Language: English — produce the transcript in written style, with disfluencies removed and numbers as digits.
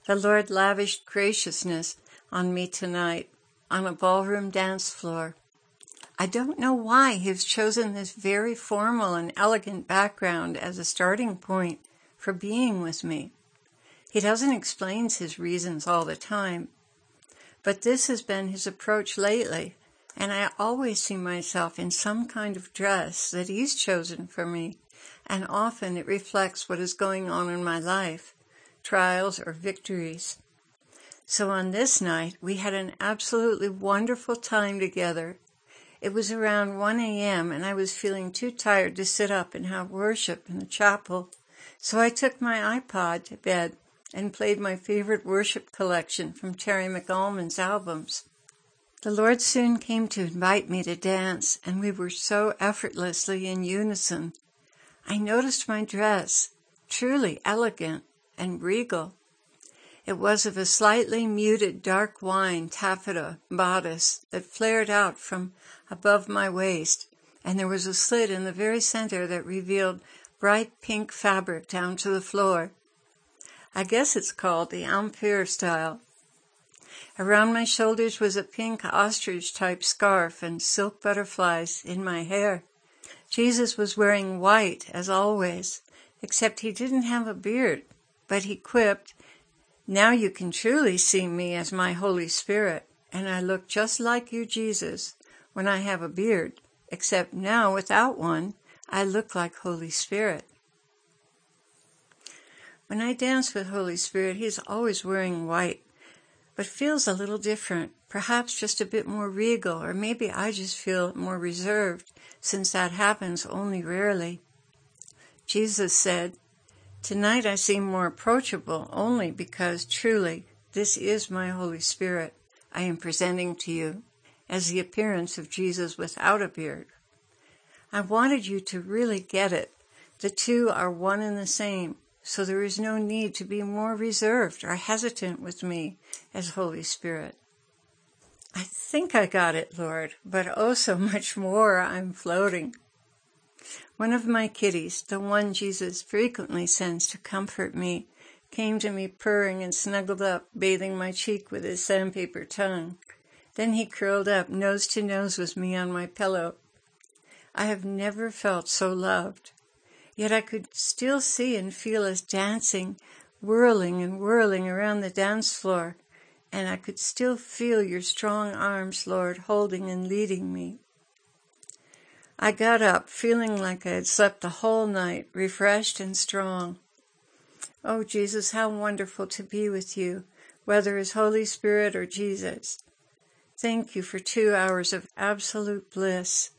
The Lord lavished graciousness on me tonight on a ballroom dance floor. I don't know why He's chosen this very formal and elegant background as a starting point for being with me. He doesn't explain His reasons all the time, but this has been His approach lately, and I always see myself in some kind of dress that He's chosen for me, and often it reflects what is going on in my life, trials or victories. So on this night, we had an absolutely wonderful time together. It was around 1 a.m. and I was feeling too tired to sit up and have worship in the chapel, so I took my iPod to bed and played my favorite worship collection from Terry McAlmond's albums. The Lord soon came to invite me to dance, and we were so effortlessly in unison. I noticed my dress, truly elegant and regal. It was of a slightly muted dark wine taffeta bodice that flared out from above my waist, and there was a slit in the very center that revealed bright pink fabric down to the floor. I guess it's called the Empire style. Around my shoulders was a pink ostrich-type scarf and silk butterflies in my hair. Jesus was wearing white, as always, except He didn't have a beard, but He quipped, "Now you can truly see me as my Holy Spirit, and I look just like you, Jesus, when I have a beard, except now without one, I look like Holy Spirit." When I dance with Holy Spirit, He's always wearing white, but feels a little different, perhaps just a bit more regal, or maybe I just feel more reserved, since that happens only rarely. Jesus said, "Tonight I seem more approachable only because, truly, this is my Holy Spirit I am presenting to you as the appearance of Jesus without a beard." I wanted you to really get it. The two are one and the same, so there is no need to be more reserved or hesitant with me as Holy Spirit. I think I got it, Lord, but oh so much more I'm floating. One of my kitties, the one Jesus frequently sends to comfort me, came to me purring and snuggled up, bathing my cheek with his sandpaper tongue. Then he curled up nose to nose with me on my pillow. I have never felt so loved. Yet I could still see and feel us dancing, whirling and whirling around the dance floor, and I could still feel your strong arms, Lord, holding and leading me. I got up, feeling like I had slept the whole night, refreshed and strong. Oh, Jesus, how wonderful to be with you, whether as Holy Spirit or Jesus. Thank you for 2 hours of absolute bliss.